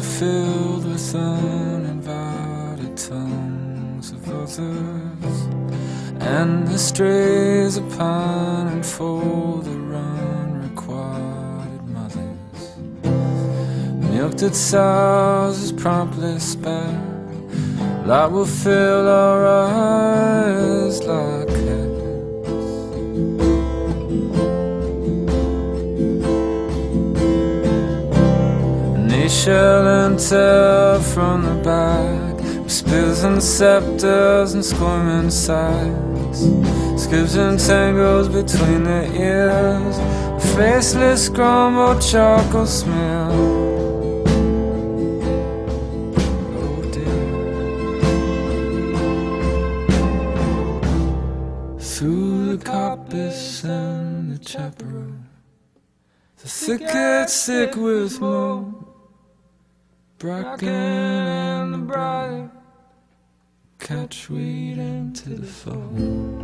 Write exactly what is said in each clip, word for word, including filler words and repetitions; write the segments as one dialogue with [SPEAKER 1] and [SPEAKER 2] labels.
[SPEAKER 1] filled with uninvited tongues of others, and the strays upon and fold their unrequited mothers. Milked at sows is promptly spared. Light will fill our eyes like cats. And they shall enter from the back, with spears and scepters and squirming sides, skips and tangles between their ears, faceless grumble, charcoal smell. Through the coppice and the chaparral, the thickets thick with mold, bracken and the briar catch weed into the fold.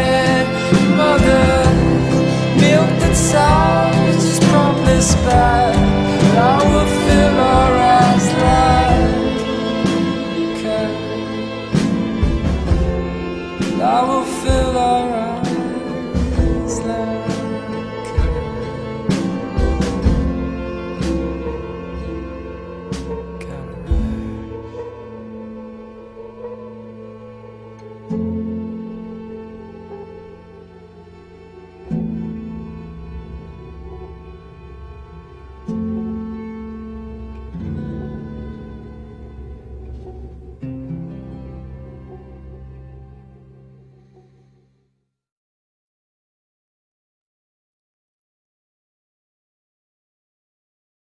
[SPEAKER 1] Milk that solves is promptly spent.